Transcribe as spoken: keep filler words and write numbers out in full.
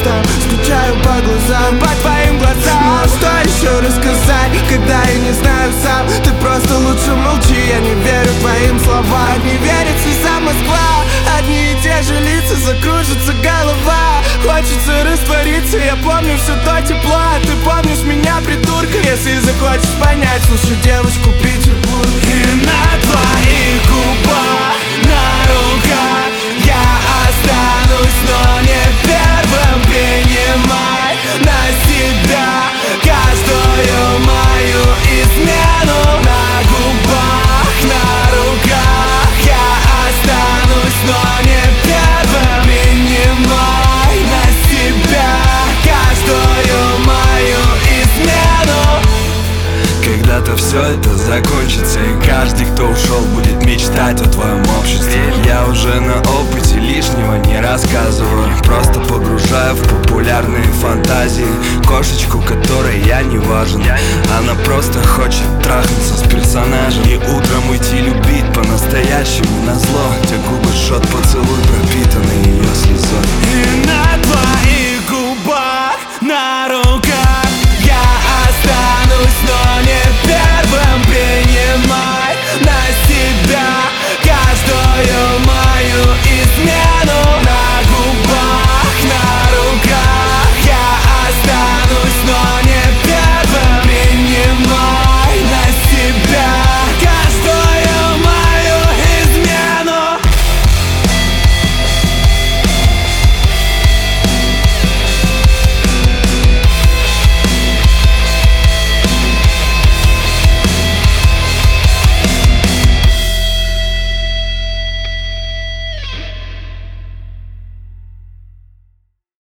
устал, скучаю по глазам, по твоим глазам. Ну а что еще рассказать, когда я не знаю сам? Ты просто лучше молчи, я не верю твоим словам. Не верит вся Москва, одни и те же лица, закружится голова. Хочется раствориться, я помню все то тепло. Ты помнишь меня, придурка, если захочешь понять. Слушай девушку Петербург. И на твоих губах, на руках я останусь, но не первым. Принимай на себя каждую мою измену. На губах, на руках я останусь, но не первым. Принимай на себя каждую мою измену. Когда-то все это закончится, и каждый, кто ушел, будет мечтать о твоем обществе. Я уже на опыте лишнего не рассказываю, просто погружаю в популярные фантазии кошечку, которой я не важен. Она просто хочет трахнуться с персонажем и утром уйти любить по-настоящему назло. Те губы, шот, поцелуй, пропитанный ее слезами.